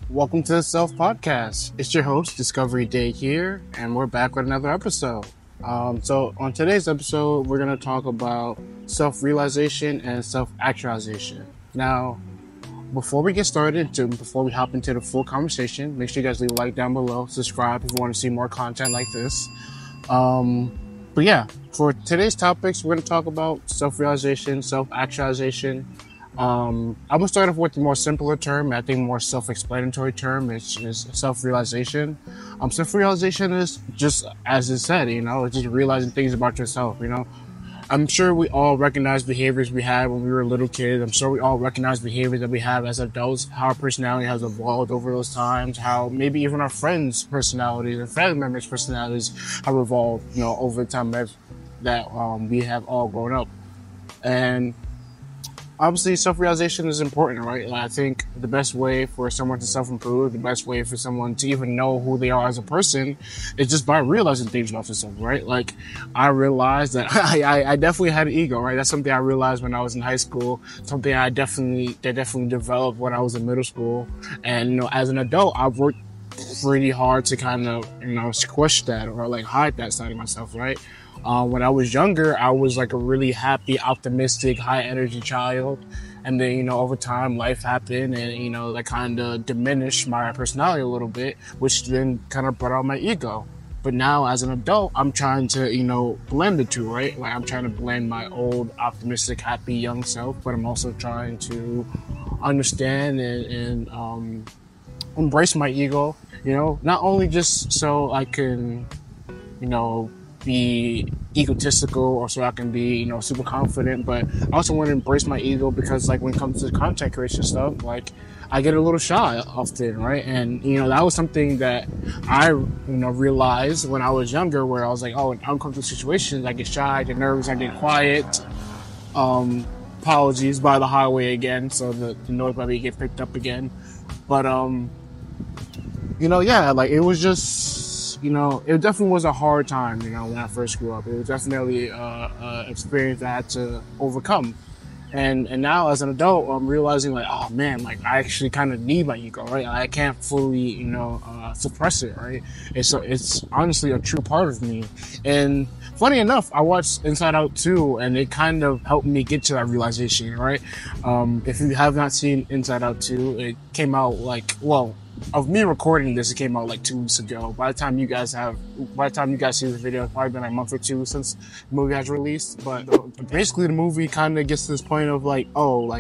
Welcome to the Self Podcast. It's your host, Discovery Day here, and we're back with another episode. So on today's episode, we're going to talk about self-realization and self-actualization. Now, before we get started, before we hop into the full conversation, make sure you guys leave a like down below, subscribe if you want to see more content like this. But yeah, for today's topics, we're going to talk about self-realization, self-actualization. I'm going to start off with the more simpler term. I think more self-explanatory term is self-realization. Self-realization is just, as it said, it's just realizing things about yourself, I'm sure we all recognize behaviors we had when we were little kids. I'm sure we all recognize behaviors that we have as adults, how our personality has evolved over those times, how maybe even our friends' personalities and family members' personalities have evolved, over the time that we have all grown up. And obviously, self-realization is important, right? I think the best way for someone to self-improve, the best way for someone to even know who they are as a person is just by realizing things about themselves, right? Like, I realized that I definitely had an ego, right? That's something I realized when I was in high school, something that definitely developed when I was in middle school. And, as an adult, I've worked pretty hard to kind of, squish that or like hide that side of myself, right? When I was younger, I was like a really happy, optimistic, high energy child. And then, over time, life happened and, that kind of diminished my personality a little bit, which then kind of brought out my ego. But now as an adult, I'm trying to, blend the two, right? Like I'm trying to blend my old, optimistic, happy, young self, but I'm also trying to understand and embrace my ego, not only just so I can, be egotistical or so I can be, super confident, but I also want to embrace my ego because like when it comes to content creation stuff, like I get a little shy often, right? And, that was something that I, realized when I was younger where I was like, in uncomfortable situations, I get shy, I get nervous, I get quiet. Apologies by the highway again, so the noise probably get picked up again. But, like it was just, it definitely was a hard time, when I first grew up. It was definitely an experience I had to overcome. And now as an adult, I'm realizing like, oh man, like I actually kind of need my ego, right? I can't fully, suppress it, right? It's honestly a true part of me. And funny enough, I watched Inside Out 2 and it kind of helped me get to that realization, right? If you have not seen Inside Out 2, it came out of me recording this, it came out like 2 weeks ago. By the time you guys see the video, it's probably been like a month or two since the movie has released. But basically the movie kind of gets to this point of like,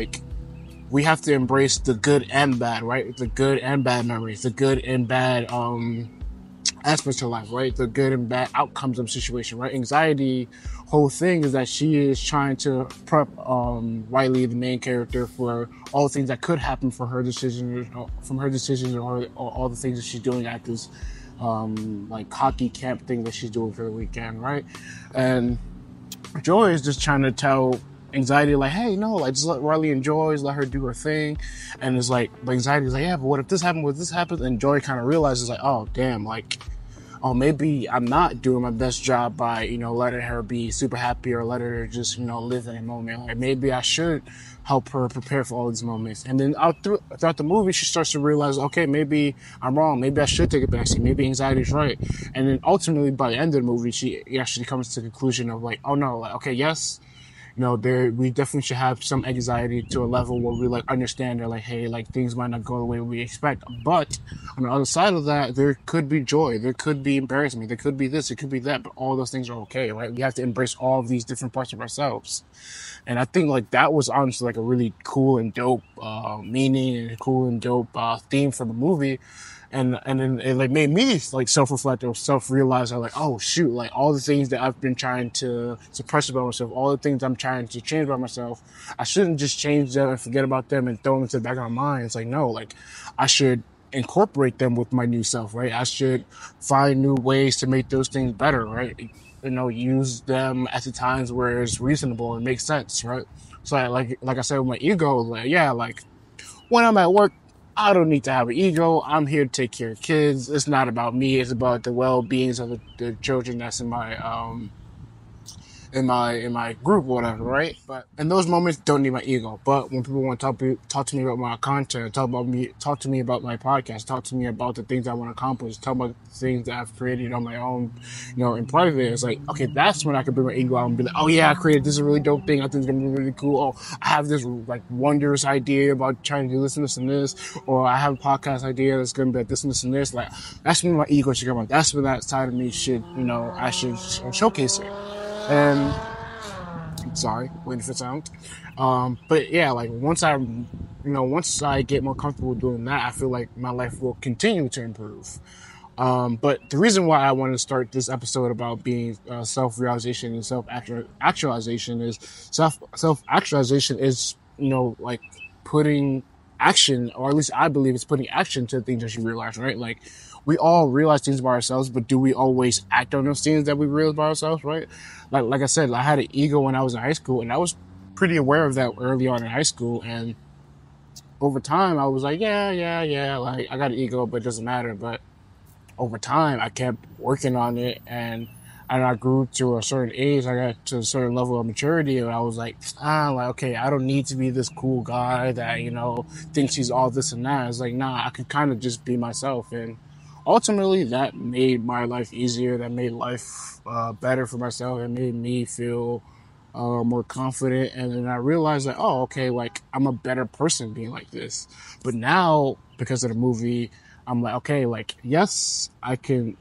we have to embrace the good and bad, right? The good and bad memories, the good and bad, aspects of life, right? The good and bad outcomes of the situation, right? Anxiety, whole thing is that she is trying to prep Riley, the main character, for all the things that could happen from her decisions or all the things that she's doing at this like hockey camp thing that she's doing for the weekend, right? And Joy is just trying to tell Anxiety like, hey, no, like just let Riley enjoy, just let her do her thing. And it's like, but Anxiety is like, yeah, but what if this happens? And Joy kind of realizes like, oh damn, like, maybe I'm not doing my best job by, letting her be super happy or let her just, live in a moment. Like maybe I should help her prepare for all these moments. And then throughout the movie, she starts to realize, okay, maybe I'm wrong. Maybe I should take a backseat. Maybe Anxiety's right. And then ultimately by the end of the movie, she actually comes to the conclusion of like, oh no, like, okay, yes, we definitely should have some anxiety to a level where we like understand that like, hey, like things might not go the way we expect. But on the other side of that, there could be joy, there could be embarrassment, there could be this, it could be that, but all those things are okay, right? We have to embrace all of these different parts of ourselves. And I think like that was honestly like a really cool and dope meaning and a cool and dope theme for the movie. And then it like made me like self-reflect or self-realize like, oh shoot, like all the things that I've been trying to suppress about myself, all the things I'm trying to change about myself, I shouldn't just change them and forget about them and throw them into the back of my mind. It's like, no, like I should incorporate them with my new self, right? I should find new ways to make those things better, right? Use them at the times where it's reasonable and makes sense, right? So like I said with my ego, like, yeah, like when I'm at work, I don't need to have an ego. I'm here to take care of kids. It's not about me. It's about the well-beings of the children that's in my in my group or whatever, right? But in those moments, don't need my ego. But when people want to talk to me about my content, talk to me about my podcast, talk to me about the things I want to accomplish, talk about the things that I've created on my own, in private, it's like, okay, that's when I can bring my ego out and be like, oh yeah, I created this really dope thing. I think it's gonna be really cool. Oh, I have this like wondrous idea about trying to do this and this, or I have a podcast idea that's gonna be like this and this and this. Like, that's when my ego should come out. That's when that side of me should, I should showcase it. And sorry, waiting for sound. But yeah, like once I get more comfortable doing that, I feel like my life will continue to improve. But the reason why I wanted to start this episode about being self-realization and self-actualization is self-actualization is, like putting action, or at least I believe it's putting action to the things that you realize, right? Like, we all realize things about ourselves, but do we always act on those things that we realize about ourselves, right? Like I said, I had an ego when I was in high school, and I was pretty aware of that early on in high school. And over time, I was like, yeah, like, I got an ego, but it doesn't matter. But over time, I kept working on it, and I grew to a certain age. I got to a certain level of maturity, and I was like, okay, I don't need to be this cool guy that, thinks he's all this and that. It's like, nah, I could kind of just be myself. And ultimately, that made my life easier. That made life better for myself. It made me feel more confident. And then I realized that, oh, okay, like, I'm a better person being like this. But now, because of the movie, I'm like, okay, like, yes, I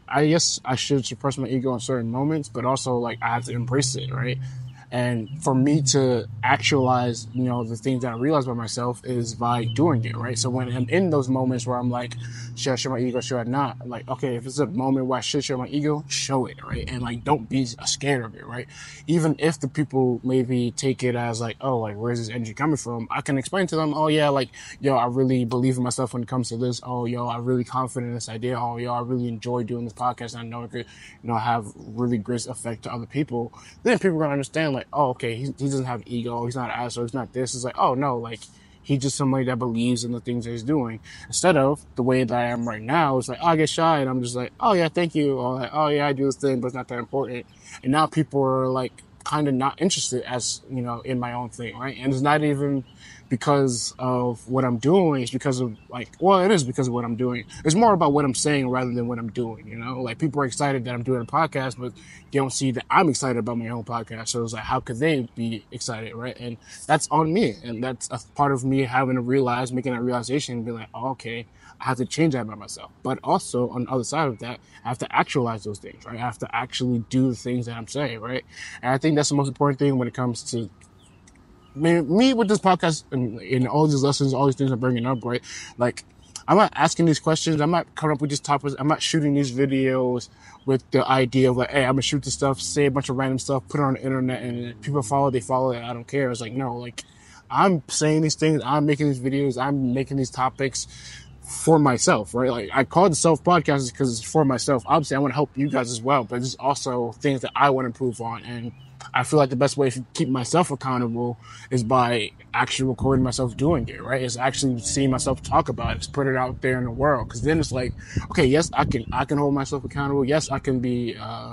should suppress my ego in certain moments, but also, like, I have to embrace it, right? And for me to actualize, the things that I realize about myself is by doing it, right? So when I'm in those moments where I'm like, should I show my ego, should I not? I'm like, okay, if it's a moment where I should show my ego, show it, right? And like, don't be scared of it, right? Even if the people maybe take it as like, oh, like, where's this energy coming from? I can explain to them, oh yeah, like, yo, I really believe in myself when it comes to this. Oh, yo, I'm really confident in this idea. Oh, yo, I really enjoy doing this podcast. I know it could, have really great effect to other people. Then people are going to understand, like, oh, okay, he doesn't have ego, he's not an asshole, he's not this. It's like, oh no, like, he's just somebody that believes in the things that he's doing. Instead of the way that I am right now, it's like, oh, I get shy, and I'm just like, oh yeah, thank you, or like, oh yeah, I do this thing, but it's not that important. And now people are like, kind of not interested as, in my own thing, right? And it's not even because of what I'm doing. It's because of it is because of what I'm doing. It's more about what I'm saying rather than what I'm doing, Like, people are excited that I'm doing a podcast, but they don't see that I'm excited about my own podcast. So it's like, how could they be excited, right? And that's on me. And that's a part of me having to making that realization and be like, oh, okay, I have to change that about myself. But also, on the other side of that, I have to actualize those things, right? I have to actually do the things that I'm saying, right? And I think that's the most important thing when it comes to me with this podcast and all these lessons, all these things I'm bringing up, right? Like, I'm not asking these questions. I'm not coming up with these topics. I'm not shooting these videos with the idea of like, hey, I'm gonna shoot this stuff, say a bunch of random stuff, put it on the internet, and people follow, they follow it. I don't care. It's like, no, like, I'm saying these things. I'm making these videos. I'm making these topics for myself, right? Like, I call it the self podcast because it's for myself. Obviously, I want to help you guys as well, but it's also things that I want to improve on. And I feel like the best way to keep myself accountable is by actually recording myself doing it, right? It's actually seeing myself talk about it, just put it out there in the world. Because then it's like, okay, yes, I can hold myself accountable. Yes, I can be,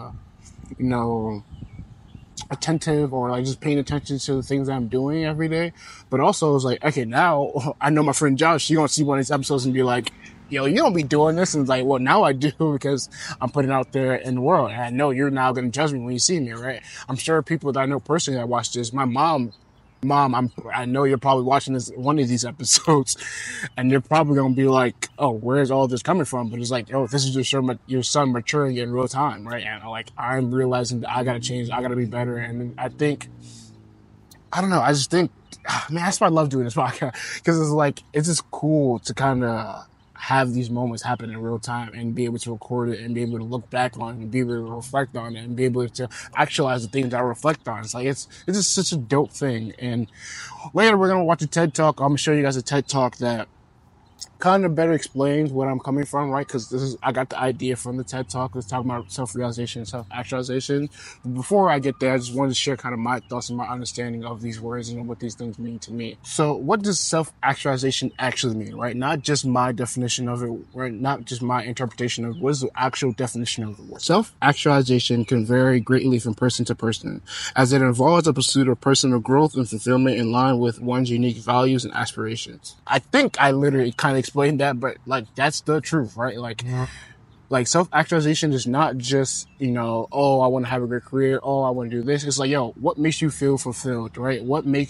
attentive or like just paying attention to the things that I'm doing every day. But also it's like, okay, now I know my friend Josh, she gonna see one of these episodes and be like, yo, you don't be doing this. And it's like, well, now I do because I'm putting it out there in the world. And I know you're now going to judge me when you see me, right? I'm sure people that I know personally that watch this, my mom, I know you're probably watching one of these episodes and you're probably going to be like, oh, where's all this coming from? But it's like, oh, this is just your son maturing in real time, right? And like, I'm realizing that I got to change, I got to be better. And I think, I don't know, I just think, man, that's why I love doing this podcast, because it's like, it's just cool to kind of have these moments happen in real time and be able to record it and be able to look back on it and be able to reflect on it and be able to actualize the things that I reflect on. It's like, it's just such a dope thing. And later we're going to watch a TED Talk. I'm going to show you guys a TED Talk that kind of better explains what I'm coming from, right? Because I got the idea from the TED Talk. It's talking about self-realization, self-actualization. But before I get there, I just wanted to share kind of my thoughts and my understanding of these words and what these things mean to me. So what does self-actualization actually mean, right? Not just my definition of it, right? Not just my interpretation of it. What is the actual definition of the word? Self-actualization can vary greatly from person to person, as it involves a pursuit of personal growth and fulfillment in line with one's unique values and aspirations. I think I literally kind of explained that, but like that's the truth, right? Like self-actualization is not just, oh, I want to have a great career. Oh, I want to do this. It's like, yo, what makes you feel fulfilled, right?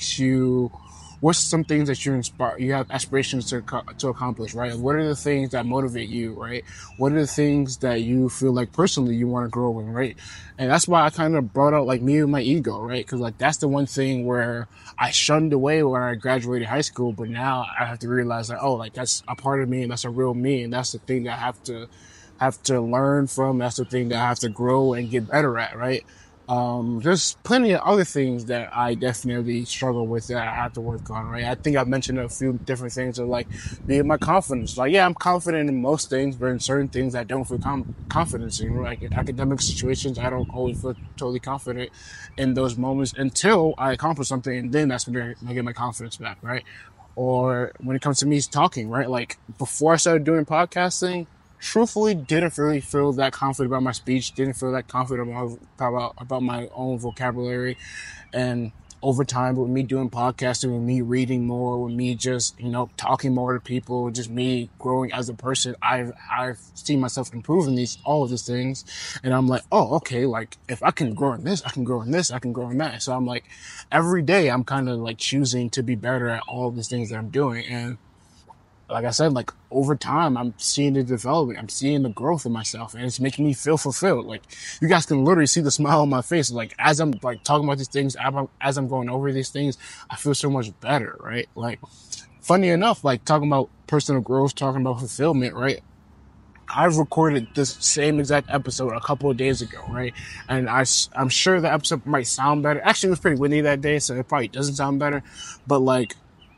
What's some things that you have aspirations to accomplish, right? What are the things that motivate you, right? What are the things that you feel like personally you want to grow in, right? And that's why I kind of brought out like me and my ego, right? Cause like that's the one thing where I shunned away when I graduated high school, but now I have to realize that, oh, like that's a part of me and that's a real me. And that's the thing that I have to learn from. That's the thing that I have to grow and get better at, right? There's plenty of other things that I definitely struggle with that I have to work on, right? I think I've mentioned a few different things of like being my confidence. Like, yeah, I'm confident in most things, but in certain things I don't feel confidence in. Like in academic situations, I don't always feel totally confident in those moments until I accomplish something, and then that's when I get my confidence back, right? Or when it comes to me talking, right? Like before I started doing podcasting, truthfully didn't really feel that confident about my speech, didn't feel that confident about my own vocabulary. And over time, with me doing podcasting, with me reading more, with me just, talking more to people, just me growing as a person, I've seen myself improving all of these things. And I'm like, oh, okay, like if I can grow in this, I can grow in this, I can grow in that. So I'm like, every day I'm kind of like choosing to be better at all of these things that I'm doing. And like I said, like over time, I'm seeing the development. I'm seeing the growth in myself, and it's making me feel fulfilled. Like you guys can literally see the smile on my face. Like as I'm like talking about these things, as I'm going over these things, I feel so much better, right? Like funny enough, like talking about personal growth, talking about fulfillment, right? I've recorded this same exact episode a couple of days ago, right? And I'm sure the episode might sound better. Actually, it was pretty windy that day, so it probably doesn't sound better. But like,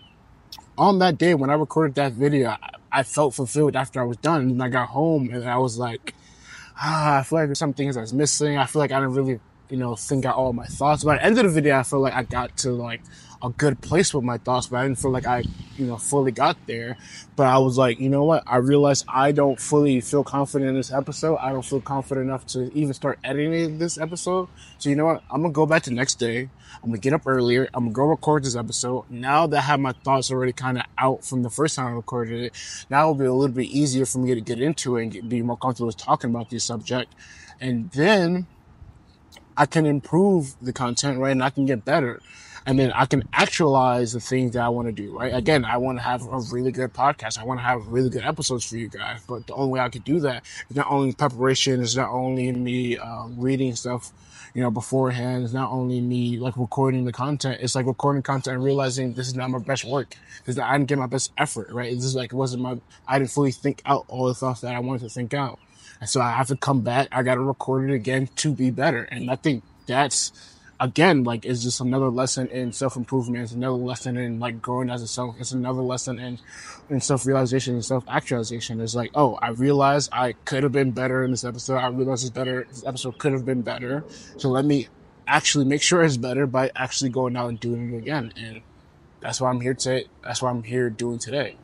on that day when I recorded that video, I felt fulfilled after I was done. And I got home and I was like, I feel like there's some things that's missing. I feel like I didn't really, think out all my thoughts. By the end of the video, I feel like I got to like a good place with my thoughts, but I didn't feel like I, fully got there. But I was like, you know what? I realized I don't fully feel confident in this episode. I don't feel confident enough to even start editing this episode. So you know what? I'm going to go back the next day. I'm going to get up earlier. I'm going to go record this episode. Now that I have my thoughts already kind of out from the first time I recorded it, now it'll be a little bit easier for me to get into it and be more comfortable with talking about this subject. And then I can improve the content, right? And I can get better. And then I can actualize the things that I want to do, right? Again, I want to have a really good podcast. I want to have really good episodes for you guys. But the only way I could do that is not only preparation, it's not only me reading stuff, beforehand. It's not only me like recording the content. It's like recording content and realizing this is not my best work. I didn't get my best effort, right? This is like, I didn't fully think out all the thoughts that I wanted to think out. And so I have to come back. I got to record it again to be better. And I think that's, again, like, it's just another lesson in self-improvement. It's another lesson in like growing as a self. It's another lesson in self-realization and self-actualization. It's like, oh, I realized I could have been better in this episode. I realized this episode could have been better. So let me actually make sure it's better by actually going out and doing it again. And that's why I'm here today. That's why I'm here doing today.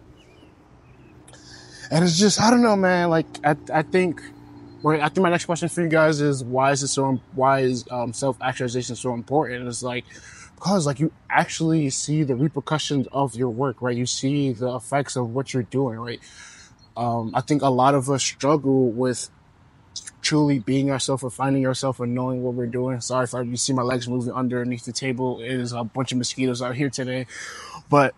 And it's just, I don't know, man. Like, I think my next question for you guys is, why is self-actualization so important? And it's like, because like you actually see the repercussions of your work, right? You see the effects of what you're doing, right? I think a lot of us struggle with truly being ourselves or finding ourselves and knowing what we're doing. Sorry if you see my legs moving underneath the table. It is a bunch of mosquitoes out here today. But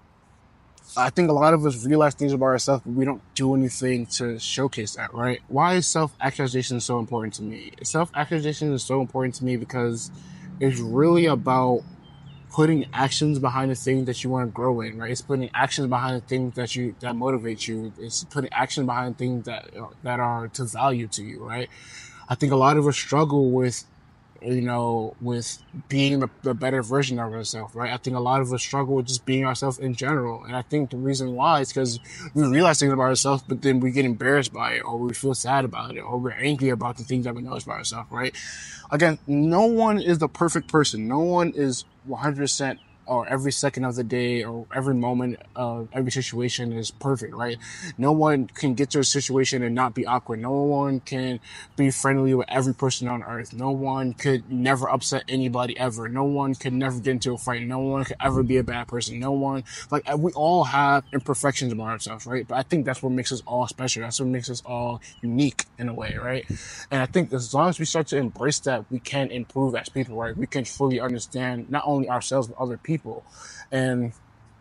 I think a lot of us realize things about ourselves, but we don't do anything to showcase that, right? Why is self-actualization so important to me? Self-actualization is so important to me because it's really about putting actions behind the things that you want to grow in, right? It's putting actions behind the things that motivate you. It's putting action behind things that are to value to you, right? I think a lot of us struggle with with being the better version of ourselves, right? I think a lot of us struggle with just being ourselves in general. And I think the reason why is because we realize things about ourselves, but then we get embarrassed by it, or we feel sad about it, or we're angry about the things that we notice about ourselves, right? Again, no one is the perfect person. No one is 100% or every second of the day or every moment of every situation is perfect, right? No one can get to a situation and not be awkward. No one can be friendly with every person on earth. No one could never upset anybody ever. No one could never get into a fight. No one could ever be a bad person. No one, like, we all have imperfections about ourselves, right? But I think that's what makes us all special. That's what makes us all unique in a way, right? And I think as long as we start to embrace that, we can improve as people, right? We can fully understand not only ourselves, but other people. And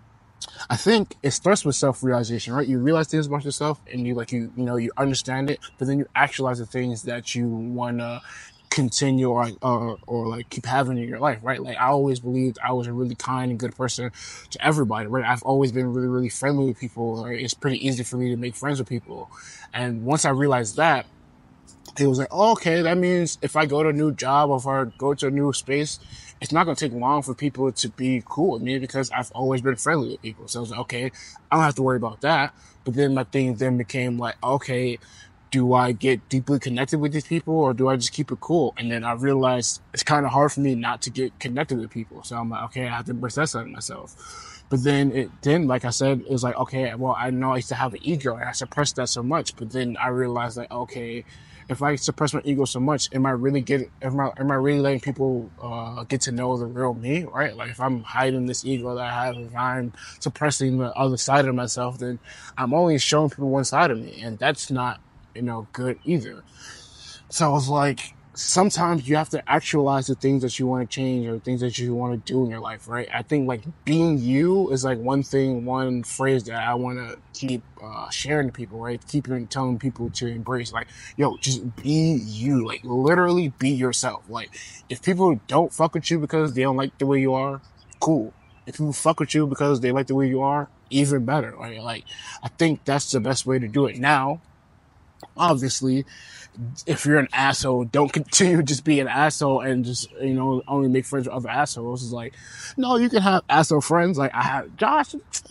I think it starts with self-realization, right? You realize things about yourself and you understand it, but then you actualize the things that you want to continue or like keep having in your life, right? Like, I always believed I was a really kind and good person to everybody, right? I've always been really, really friendly with people, right? It's pretty easy for me to make friends with people. And once I realized that, it was like, oh, okay, that means if I go to a new job or if I go to a new space, it's not going to take long for people to be cool with me because I've always been friendly with people. So I was like, okay, I don't have to worry about that. But then my thing then became like, okay, do I get deeply connected with these people or do I just keep it cool? And then I realized it's kind of hard for me not to get connected with people. So I'm like, okay, I have to embrace that side of myself. But then like I said, it was like, okay, well, I know I used to have an ego and I suppressed that so much. But then I realized like, okay, if I suppress my ego so much, am I really letting people get to know the real me, right? Like, if I'm hiding this ego that I have, if I'm suppressing the other side of myself, then I'm only showing people one side of me, and that's not good either. So I was like, sometimes you have to actualize the things that you want to change or things that you want to do in your life, right? I think like being you is like one phrase that I want to keep sharing to people, right? Keep telling people to embrace, like, yo, just be you, like literally be yourself. Like, if people don't fuck with you because they don't like the way you are, cool. If people fuck with you because they like the way you are, even better, right? Like, I think that's the best way to do it. Now, obviously, if you're an asshole, don't continue just being an asshole and just, only make friends with other assholes. It's like, no, you can have asshole friends. Like, I have Josh,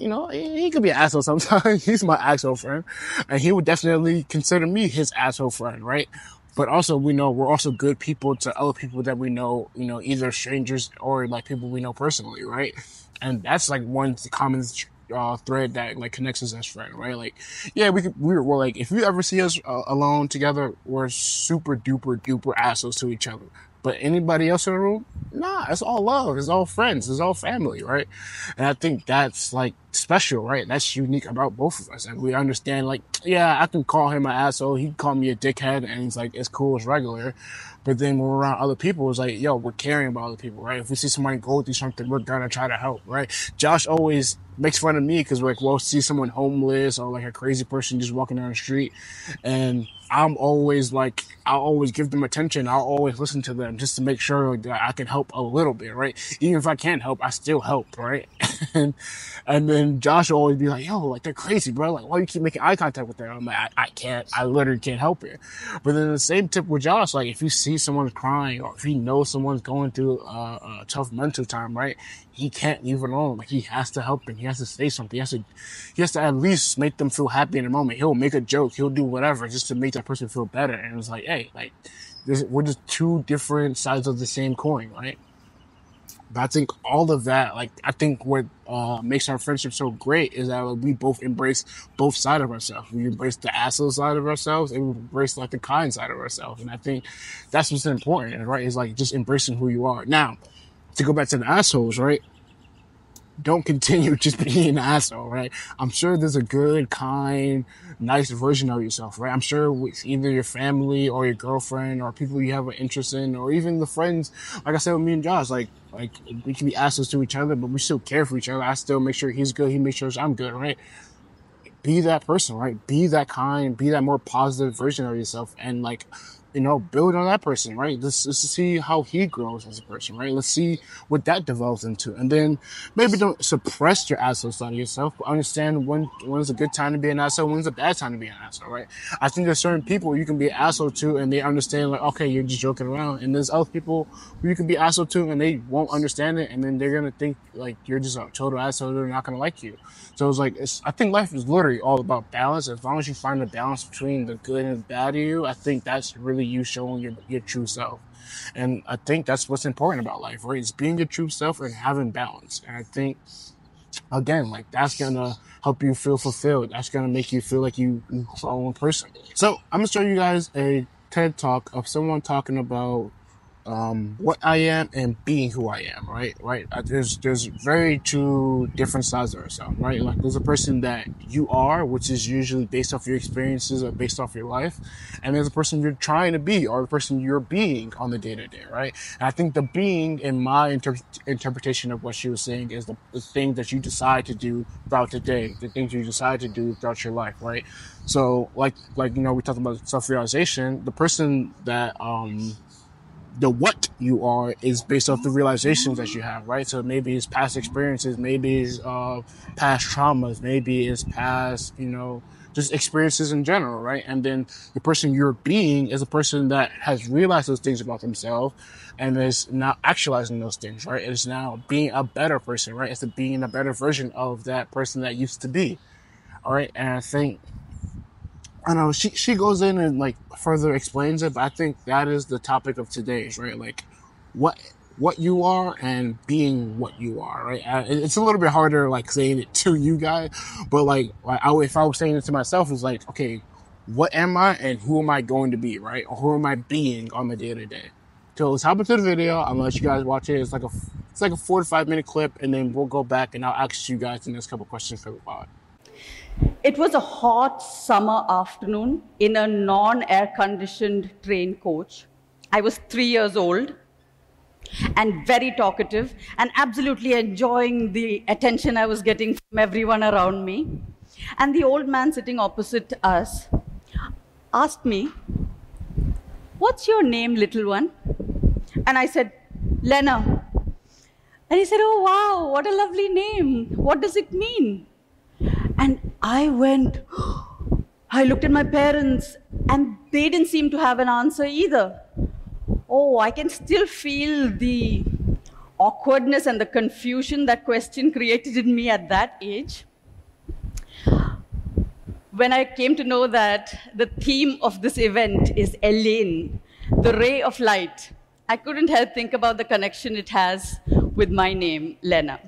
he could be an asshole sometimes. He's my asshole friend. And he would definitely consider me his asshole friend, right? But also, we know we're also good people to other people that we know, either strangers or like people we know personally, right? And that's like one common thread that like connects us as friends, right? Like, yeah, we're like, if you ever see us alone together, we're super duper assholes to each other. But anybody else in the room, nah, it's all love, it's all friends, it's all family, right? And I think that's like special, right? That's unique about both of us. And we understand, like, yeah, I can call him an asshole, he can call me a dickhead, and he's like, it's cool, it's regular. But then when we're around other people, it's like, yo, we're caring about other people, right? If we see somebody go through something, we're gonna try to help, right? Josh always makes fun of me because like, we'll see someone homeless or like a crazy person just walking down the street, and I'm always like, I'll always give them attention. I'll always listen to them just to make sure that I can help a little bit, right? Even if I can't help, I still help, right? and then Josh will always be like, yo, like, they're crazy, bro. Like, why you keep making eye contact with them? I'm like, I literally can't help it. But then the same tip with Josh, like, if you see someone crying or if he knows someone's going through a tough mental time, right? He can't leave it alone. Like, he has to help them. He has to say something. He has to at least make them feel happy in the moment. He'll make a joke. He'll do whatever just to make that person feel better. And it's like, hey, like, we're just two different sides of the same coin, right? But I think all of that, like, I think what makes our friendship so great is that we both embrace both sides of ourselves. We embrace the asshole side of ourselves and we embrace like the kind side of ourselves. And I think that's what's important, right? Is like just embracing who you are. Now, to go back to the assholes, right? Don't continue just being an asshole, right? I'm sure there's a good, kind, nice version of yourself, right? I'm sure with either your family or your girlfriend or people you have an interest in, or even the friends, like I said with me and Josh, like we can be assholes to each other, but we still care for each other. I still make sure he's good, he makes sure I'm good, right? Be that person, right? Be that kind, be that more positive version of yourself, and like, build on that person, right? Let's see how he grows as a person, right? Let's see what that develops into. And then maybe don't suppress your asshole side of yourself, but understand when's a good time to be an asshole, when's a bad time to be an asshole, right? I think there's certain people you can be an asshole to and they understand like, okay, you're just joking around. And there's other people who you can be asshole to and they won't understand it. And then they're going to think like you're just a total asshole. They're not going to like you. So it's like, I think life is literally all about balance. As long as you find the balance between the good and the bad of you, I think that's really you showing your true self. And I think that's what's important about life, right? It's being your true self and having balance. And I think, again, like that's going to help you feel fulfilled. That's going to make you feel like you're your own person. So I'm going to show you guys a TED Talk of someone talking about what I am and being who I am, right? There's very two different sides of ourselves, right? Like there's a person that you are, which is usually based off your experiences or based off your life. And there's a person you're trying to be or the person you're being on the day to day, right? And I think the being in my interpretation of what she was saying is the thing that you decide to do throughout the day, the things you decide to do throughout your life, right? So like, we talked about self-realization, the person that, the what you are is based off the realizations that you have, right? So maybe it's past experiences, maybe it's past traumas, maybe it's past, just experiences in general, right? And then the person you're being is a person that has realized those things about themselves and is now actualizing those things, right? It's now being a better person, right? It's being a better version of that person that used to be, all right? And I think, I know she goes in and like further explains it, but I think that is the topic of today's, right? Like what you are and being what you are, right? It's a little bit harder like saying it to you guys, but like if I was saying it to myself, it's like, okay, what am I and who am I going to be, right? Or who am I being on the day to day? So let's hop into the video. I'm gonna let you guys watch it. It's like a 4 to 5 minute clip, and then we'll go back and I'll ask you guys the next couple questions for the pod. It was a hot summer afternoon in a non-air-conditioned train coach. I was 3 years old and very talkative and absolutely enjoying the attention I was getting from everyone around me. And the old man sitting opposite us asked me, "What's your name, little one?" And I said, "Lena." And he said, "Oh, wow, what a lovely name. What does it mean?" And I looked at my parents and they didn't seem to have an answer either. Oh, I can still feel the awkwardness and the confusion that question created in me at that age. When I came to know that the theme of this event is Elaine, the ray of light, I couldn't help think about the connection it has with my name, Lena.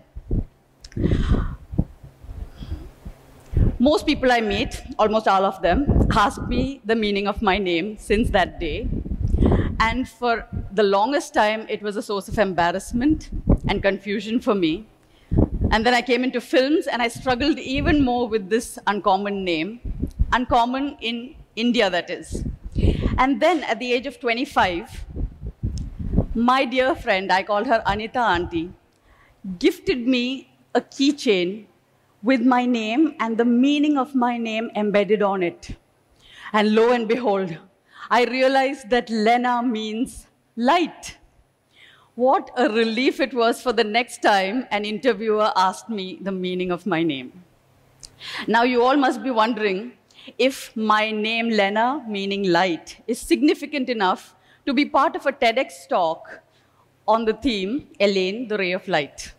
Most people I meet, almost all of them, ask me the meaning of my name since that day. And for the longest time, it was a source of embarrassment and confusion for me. And then I came into films and I struggled even more with this uncommon name, uncommon in India, that is. And then at the age of 25, my dear friend, I called her Anita Auntie, gifted me a keychain with my name and the meaning of my name embedded on it. And lo and behold, I realized that Lena means light. What a relief it was for the next time an interviewer asked me the meaning of my name. Now you all must be wondering if my name, Lena, meaning light, is significant enough to be part of a TEDx talk on the theme, Elaine, the ray of light.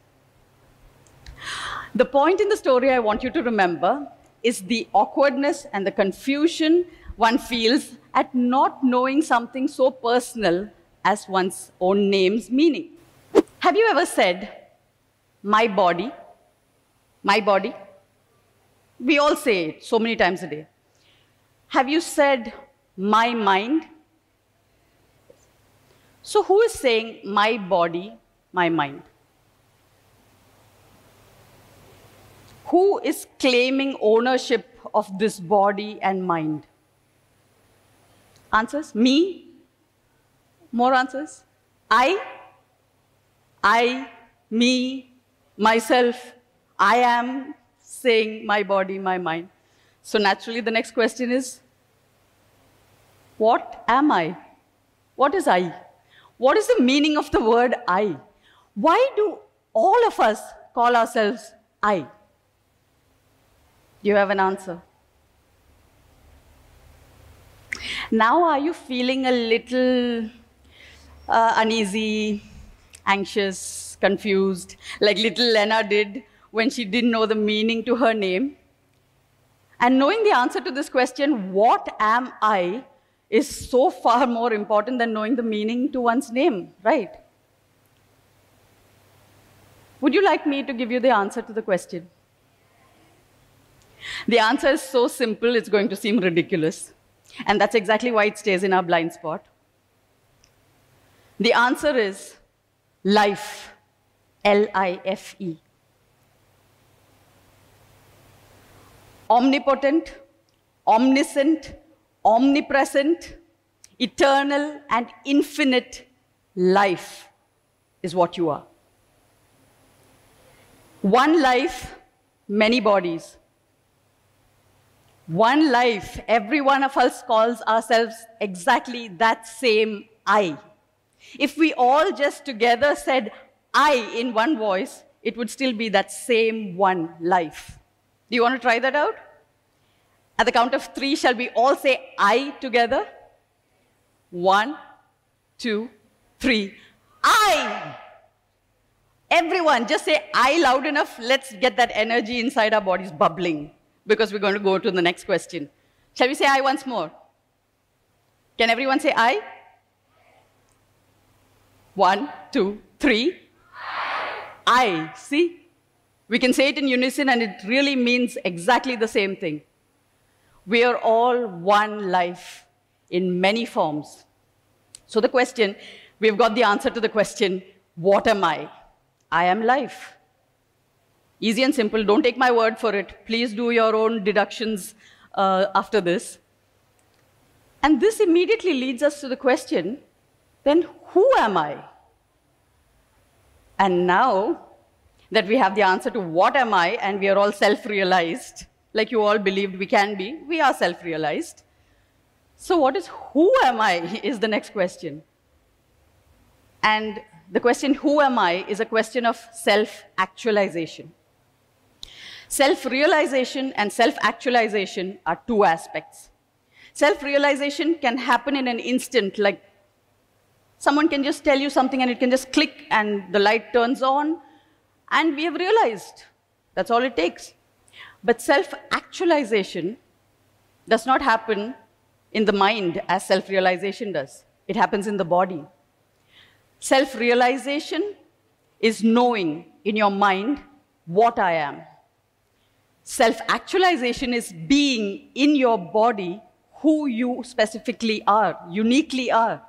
The point in the story I want you to remember is the awkwardness and the confusion one feels at not knowing something so personal as one's own name's meaning. Have you ever said, "My body"? My body? We all say it so many times a day. Have you said, "My mind"? So who is saying, "My body, my mind"? Who is claiming ownership of this body and mind? Answers? Me? More answers? I, me, myself. I am saying my body, my mind. So naturally, the next question is, what am I? What is I? What is the meaning of the word I? Why do all of us call ourselves I? Do you have an answer? Now, are you feeling a little uneasy, anxious, confused, like little Lena did when she didn't know the meaning to her name? And knowing the answer to this question, what am I, is so far more important than knowing the meaning to one's name, right? Would you like me to give you the answer to the question? The answer is so simple, it's going to seem ridiculous. And that's exactly why it stays in our blind spot. The answer is life, L-I-F-E. Omnipotent, omniscient, omnipresent, eternal, and infinite life is what you are. One life, many bodies. One life, every one of us calls ourselves exactly that same I. If we all just together said I in one voice, it would still be that same one life. Do you want to try that out? At the count of 3, shall we all say I together? 1, 2, 3. I! Everyone, just say I loud enough. Let's get that energy inside our bodies bubbling, because we're going to go to the next question. Shall we say I once more? Can everyone say I? 1, 2, 3. I. See? We can say it in unison, and it really means exactly the same thing. We are all one life in many forms. So the question, we've got the answer to the question, what am I? I am life. Easy and simple. Don't take my word for it. Please do your own deductions after this. And this immediately leads us to the question, then who am I? And now that we have the answer to what am I, and we are all self-realized, like you all believed we can be, we are self-realized. So what is who am I is the next question. And the question who am I is a question of self-actualization. Self-realization and self-actualization are two aspects. Self-realization can happen in an instant, like someone can just tell you something and it can just click and the light turns on and we have realized. That's all it takes. But self-actualization does not happen in the mind as self-realization does. It happens in the body. Self-realization is knowing in your mind what I am. Self-actualization is being in your body who you specifically are, uniquely are.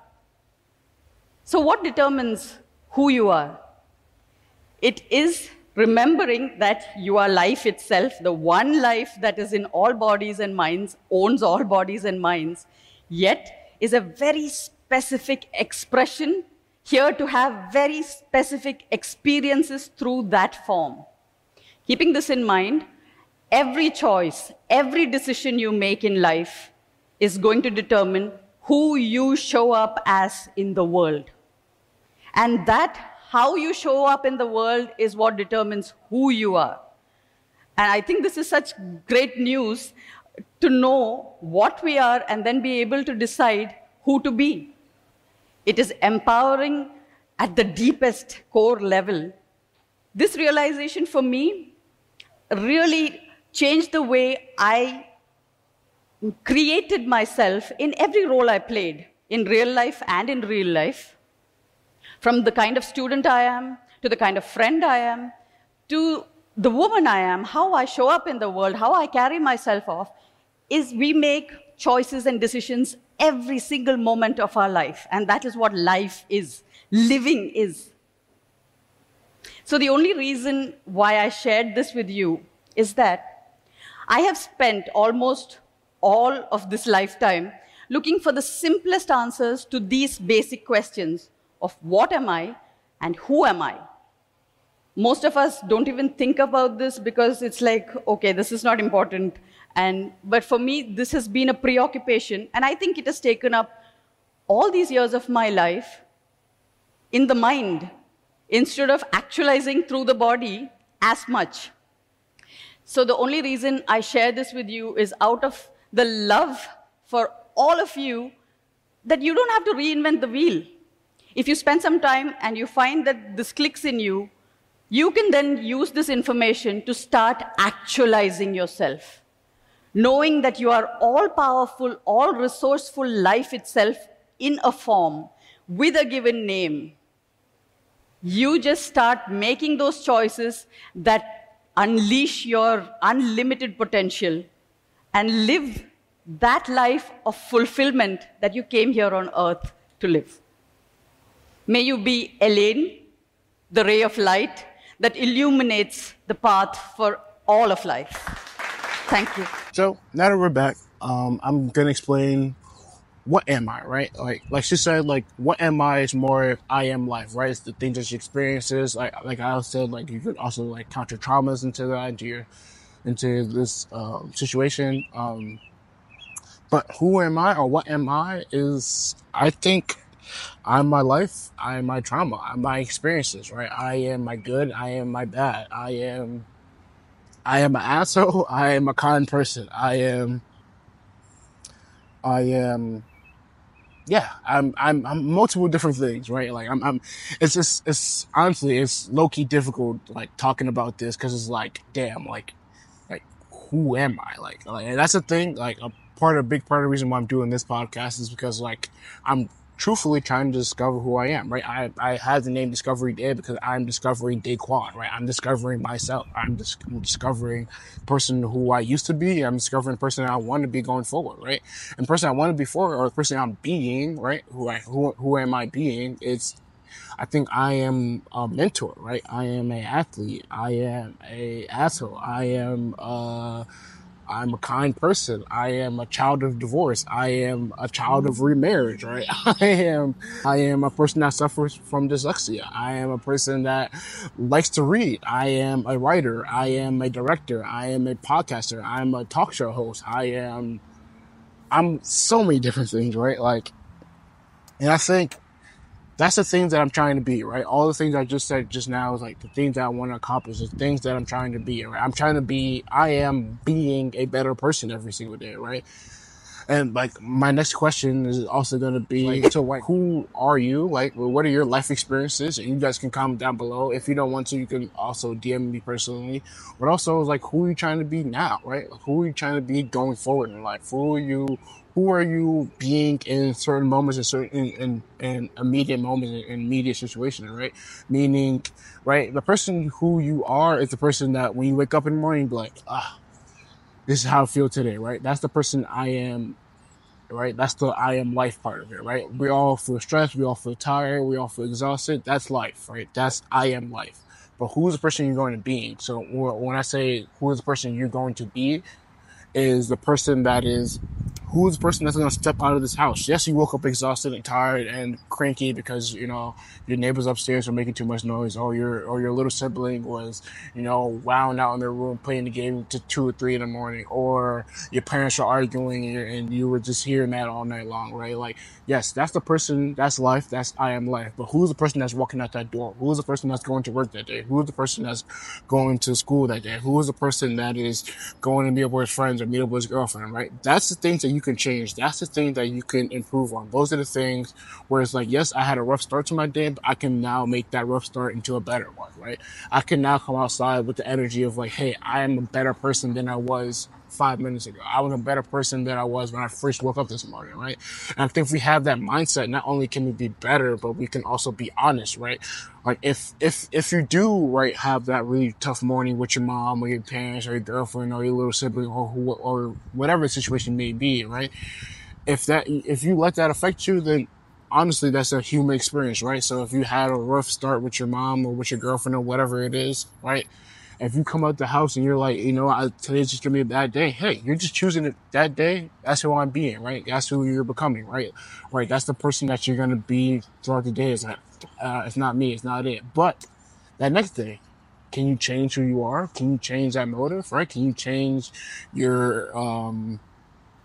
So what determines who you are? It is remembering that you are life itself, the one life that is in all bodies and minds, owns all bodies and minds, yet is a very specific expression here to have very specific experiences through that form. Keeping this in mind, every choice, every decision you make in life is going to determine who you show up as in the world. And that how you show up in the world is what determines who you are. And I think this is such great news to know what we are and then be able to decide who to be. It is empowering at the deepest core level. This realization for me really changed the way I created myself in every role I played, in real life and in real life. From the kind of student I am, to the kind of friend I am, to the woman I am, how I show up in the world, how I carry myself off, is we make choices and decisions every single moment of our life. And that is what life is, living is. So the only reason why I shared this with you is that I have spent almost all of this lifetime looking for the simplest answers to these basic questions of what am I and who am I. Most of us don't even think about this because it's like, okay, this is not important. But for me, this has been a preoccupation, and I think it has taken up all these years of my life in the mind instead of actualizing through the body as much. So the only reason I share this with you is out of the love for all of you, that you don't have to reinvent the wheel. If you spend some time and you find that this clicks in you, you can then use this information to start actualizing yourself, knowing that you are all powerful, all resourceful life itself in a form with a given name. You just start making those choices that unleash your unlimited potential and live that life of fulfillment that you came here on earth to live. May you be Elaine, the ray of light that illuminates the path for all of life. Thank you. So now that we're back, I'm going to explain what am I, right? Like she said, like, what am I is more I am life, right? It's the things that she experiences. Like I also said, like, you could also like count your traumas into that, into this situation. But who am I, or what am I, is, I think, I'm my life, I am my trauma, I'm my experiences, right? I am my good, I am my bad. I am an asshole, I am a kind person. I'm multiple different things, right? Like it's honestly, it's low-key difficult, like, talking about this, because it's like, damn, like, who am I? Like, and that's the thing, like, a big part of the reason why I'm doing this podcast is because, like, I'm truthfully trying to discover who I am, right? I have the name Discovery Day because I'm discovering Daquan, right? I'm discovering myself. I'm discovering the person who I used to be. I'm discovering the person I want to be going forward, right? And the person I want to be forward, or the person I'm being, right? Who am I being? I think I am a mentor, right? I am an athlete. I am a asshole. I'm a kind person. I am a child of divorce. I am a child of remarriage, right? I am a person that suffers from dyslexia. I am a person that likes to read. I am a writer. I am a director. I am a podcaster. I'm a talk show host. I'm so many different things, right? Like, and I think that's the things that I'm trying to be, right? All the things I just said just now is like the things that I want to accomplish, the things that I'm trying to be, right? I am being a better person every single day, right? And like, my next question is also going to be, like, so like, who are you? Like, what are your life experiences? And you guys can comment down below. If you don't want to, you can also DM me personally. But also, like, who are you trying to be now, right? Like, who are you trying to be going forward in life? Who are you being in certain moments, in certain in immediate moments, in immediate situations, right? Meaning, right, the person who you are is the person that when you wake up in the morning, you be like, this is how I feel today, right? That's the person I am, right? That's the I am life part of it, right? We all feel stressed, we all feel tired, we all feel exhausted. That's life, right? That's I am life. But who's the person you're going to be? So when I say who is the person you're going to be, is the person that is, who is the person that's going to step out of this house? Yes, you woke up exhausted and tired and cranky because, you know, your neighbors upstairs are making too much noise, or your little sibling was, you know, wound out in their room playing the game to 2 or 3 in the morning, or your parents are arguing and you were just hearing that all night long, right? Like, yes, that's the person, that's life, that's I am life. But who's the person that's walking out that door? Who's the person that's going to work that day? Who's the person that's going to school that day? Who is the person that is going to meet up with his friends or meet up with his girlfriend, right? That's the things that you can change. That's the thing that you can improve on. Those are the things where it's like, yes, I had a rough start to my day, but I can now make that rough start into a better one, right? I can now come outside with the energy of like, hey, I am a better person than I was 5 minutes ago. I was a better person than I was when I first woke up this morning, right? And I think if we have that mindset, not only can we be better, but we can also be honest, right? Like, if you do, right, have that really tough morning with your mom or your parents or your girlfriend or your little sibling or whatever the situation may be, right? If you let that affect you, then honestly, that's a human experience, right? So if you had a rough start with your mom or with your girlfriend or whatever it is, right? If you come out the house and you're like, you know, today's just gonna be a bad day. Hey, you're just choosing it that day. That's who I'm being, right? That's who you're becoming, right? Right. That's the person that you're gonna be throughout the day. It's not me. It's not it. But that next day, can you change who you are? Can you change that motive, right? Can you change your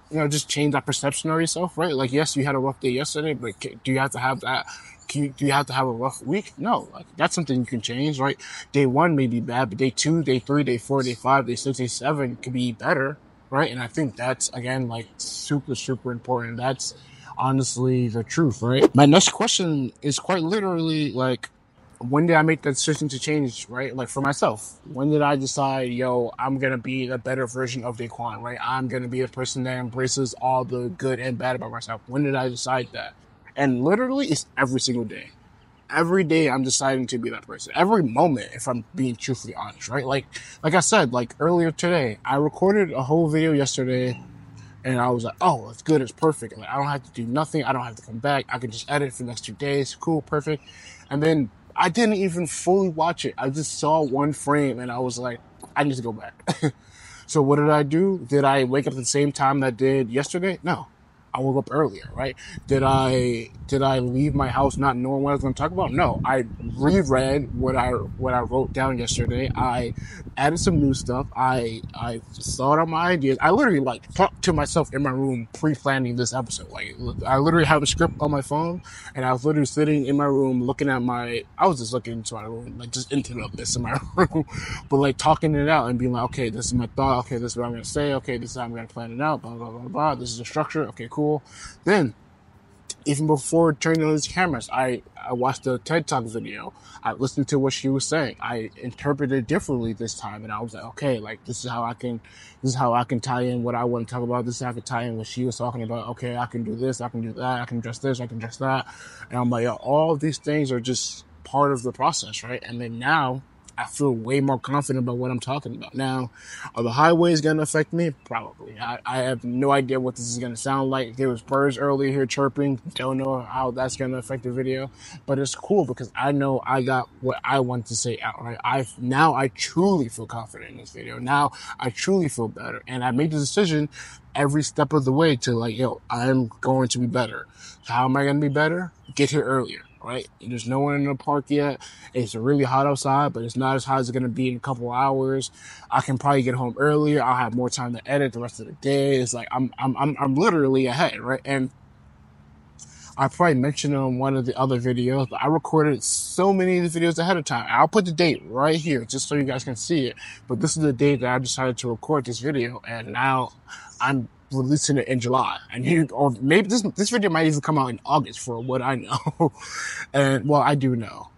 just change that perception of yourself, right? Like, yes, you had a rough day yesterday, but do you have to have that? Do you have to have a rough week? No, like that's something you can change, right? Day 1 may be bad, but day 2, day 3, day 4, day 5, day 6, day 7 could be better, right? And I think that's, again, like super, super important. That's honestly the truth, right? My next question is quite literally like, when did I make that decision to change, right? Like for myself, when did I decide, yo, I'm going to be the better version of Daquan, right? I'm going to be a person that embraces all the good and bad about myself. When did I decide that? And literally, it's every single day. Every day I'm deciding to be that person. Every moment, if I'm being truthfully honest, right? Like I said, like earlier today, I recorded a whole video yesterday and I was like, oh, it's good, it's perfect. Like, I don't have to do nothing. I don't have to come back. I can just edit for the next 2 days. Cool, perfect. And then I didn't even fully watch it. I just saw one frame and I was like, I need to go back. So what did I do? Did I wake up at the same time that I did yesterday? No. I woke up earlier, right? Did I leave my house not knowing what I was going to talk about? No, I reread what I wrote down yesterday. I added some new stuff. I thought on my ideas. I literally like talked to myself in my room pre-planning this episode. Like I literally have a script on my phone, and I was literally sitting in my room looking at I was just looking into my room, like just into the abyss in my room, but like talking it out and being like, okay, this is my thought. Okay, this is what I'm going to say. Okay, this is how I'm going to plan it out. Blah blah blah blah. This is the structure. Okay, cool. Then, even before turning on these cameras, I watched a TED Talk video. I listened to what she was saying. I interpreted it differently this time, and I was like, okay, like this is how I can tie in what I want to talk about. This is how I can tie in what she was talking about. Okay, I can do this, I can do that, I can address this, I can address that. And I'm like, yo, all of these things are just part of the process, right? And then now I feel way more confident about what I'm talking about. Now, are the highways going to affect me? Probably. I have no idea what this is going to sound like. There was birds earlier here chirping. Don't know how that's going to affect the video. But it's cool because I know I got what I want to say out, right? Now I truly feel confident in this video. Now I truly feel better. And I made the decision every step of the way to like, yo, I'm going to be better. How am I going to be better? Get here earlier. Right? There's no one in the park yet. It's really hot outside, but it's not as hot as it's going to be in a couple of hours. I can probably get home earlier. I'll have more time to edit the rest of the day. It's like, I'm literally ahead, right? And I probably mentioned on one of the other videos, but I recorded so many of the videos ahead of time. I'll put the date right here just so you guys can see it. But this is the date that I decided to record this video. And now I'm releasing it in July, or maybe this video might even come out in August for what I know. And well, I do know,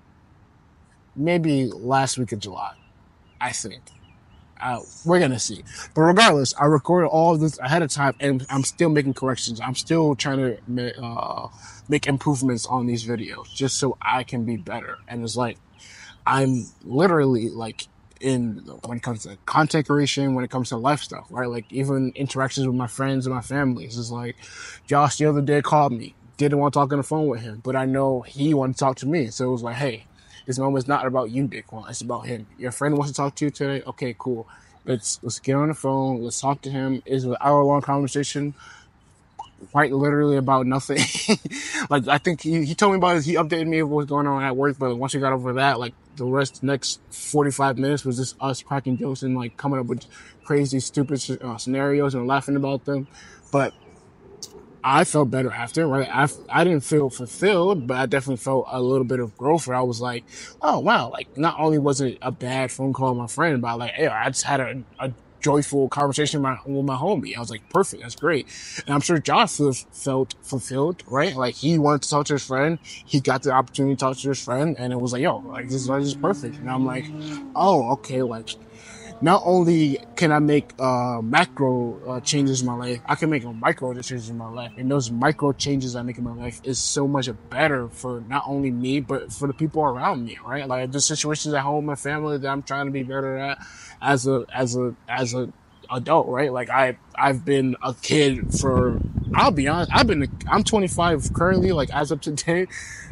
maybe last week of July, I think. We're gonna see. But regardless, I recorded all of this ahead of time, and I'm still making corrections. I'm still trying to make improvements on these videos just so I can be better. And it's like I'm literally like when it comes to content creation, when it comes to life stuff, right? Like even interactions with my friends and my family. It's just like Josh the other day called me, didn't want to talk on the phone with him, but I know he wanted to talk to me. So it was like, hey, this moment's not about you, Daquan. It's about him. Your friend wants to talk to you today. Okay, cool. Let's get on the phone. Let's talk to him. It's an hour-long conversation, quite literally about nothing. Like I think he told me about it. He updated me of what's going on at work. But once we got over that, like the next 45 minutes was just us cracking jokes and like coming up with crazy, stupid scenarios and laughing about them. But I felt better after, right? I didn't feel fulfilled, but I definitely felt a little bit of growth where I was like, oh, wow. Like, not only was it a bad phone call with my friend about like, hey, I just had a joyful conversation with my homie. I was like, perfect. That's great. And I'm sure Josh felt fulfilled, right? Like he wanted to talk to his friend. He got the opportunity to talk to his friend and it was like, yo, like this is perfect. And I'm like, oh, okay. Like, not only can I make macro changes in my life, I can make micro changes in my life. And those micro changes I make in my life is so much better for not only me, but for the people around me, right? Like the situations at home, my family that I'm trying to be better at as a adult, right? Like I've been a kid for, I'll be honest, I'm 25 currently, like as of today.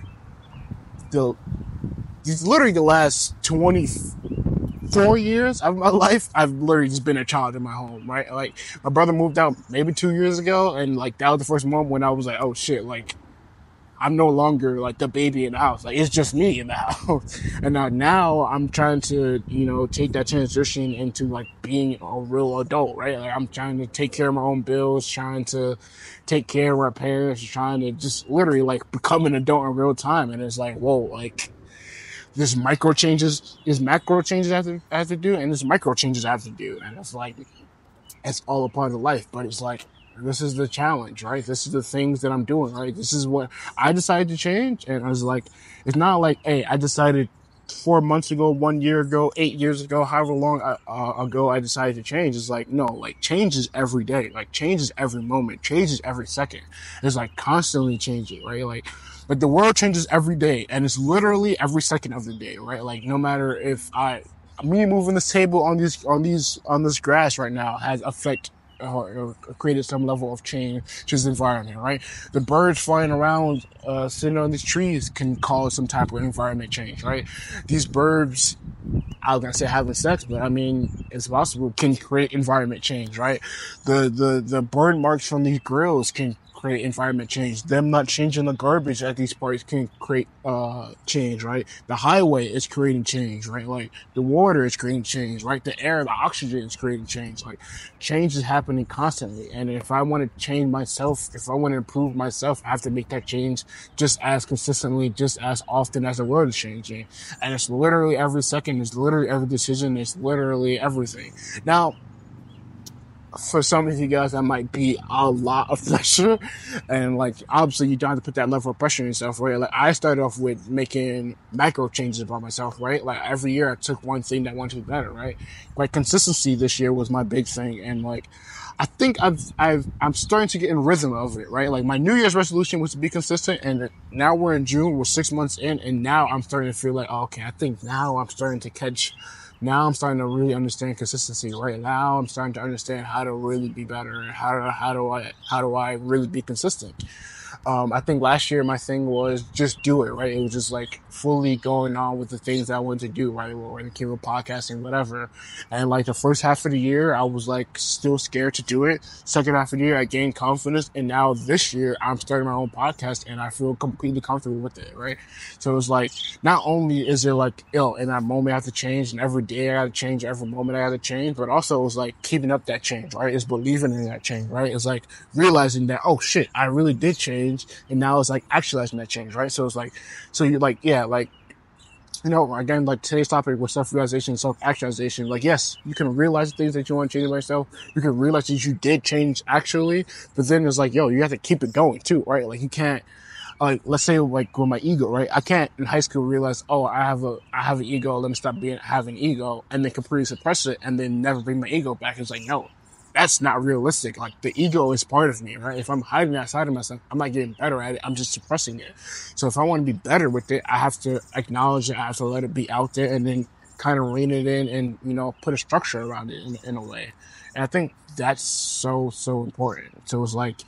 It's literally the last 24 years of my life, I've literally just been a child in my home, right? Like, my brother moved out maybe 2 years ago, and, like, that was the first moment when I was like, oh, shit, like, I'm no longer like the baby in the house. Like it's just me in the house. And now I'm trying to, take that transition into like being a real adult, right? Like I'm trying to take care of my own bills, trying to take care of my parents, trying to just literally like become an adult in real time. And it's like, whoa, like there's macro changes I have to do, and there's micro changes I have to do. And it's like, it's all a part of life, but it's like, this is the challenge, right? This is the things that I'm doing, right? This is what I decided to change. And I was like, it's not like, hey, I decided 4 months ago, 1 year ago, 8 years ago, however long ago I decided to change. It's like, no, like change is every day, like change is every moment, change is every second. It's like constantly changing, right? Like the world changes every day, and it's literally every second of the day, right? Like no matter if me moving this table on this grass right now has created some level of change to this environment, right? The birds flying around, sitting on these trees can cause some type of environment change, right? These birds, I was gonna say having sex, but I mean, it's possible, can create environment change, right? The burn marks from these grills can create environment change. Them not changing the garbage at these parts can create change, right? The highway is creating change, right? Like the water is creating change, right? The air, the oxygen is creating change. Like change is happening constantly. And if I want to change myself, if I want to improve myself, I have to make that change just as consistently, just as often as the world is changing. And it's literally every second, it's literally every decision, it's literally everything. Now, for some of you guys, that might be a lot of pressure. And like, obviously you don't have to put that level of pressure on yourself, right? Like I started off with making macro changes about myself, right? Like every year I took one thing that I wanted to be better, right? Like consistency this year was my big thing. And like, I think I'm starting to get in rhythm of it, right? Like my New Year's resolution was to be consistent, and now we're in June, we're 6 months in, and now I'm starting to feel like, oh, okay, I think now I'm starting to really understand consistency, right? Now I'm starting to understand how to really be better, and how do I really be consistent. I think last year my thing was just do it, right? It was just like fully going on with the things that I wanted to do, right? Or the cable podcasting, whatever. And like the first half of the year, I was like still scared to do it. Second half of the year, I gained confidence. And now this year, I'm starting my own podcast and I feel completely comfortable with it, right? So it's like, not only is it like, in that moment I have to change, and every day I got to change, every moment I got to change, but also it's like keeping up that change, right? It's believing in that change, right? It's like realizing that, oh shit, I really did change. And now it's like actualizing that change, right? So it's like, so you're like, yeah, like, again, like today's topic was self-realization, self-actualization. Like, yes, you can realize the things that you want to change about yourself. You can realize that you did change actually, but then it's like, you have to keep it going too, right? Like you can't, like, let's say like with my ego, right? I can't in high school realize, oh, I have an ego. Let me stop having ego, and then completely suppress it and then never bring my ego back. It's like, no. That's not realistic. Like the ego is part of me, right? If I'm hiding that side of myself, I'm not getting better at it. I'm just suppressing it. So if I want to be better with it, I have to acknowledge it. I have to let it be out there and then kind of rein it in and, put a structure around it in a way. And I think that's so, so important. So it's like,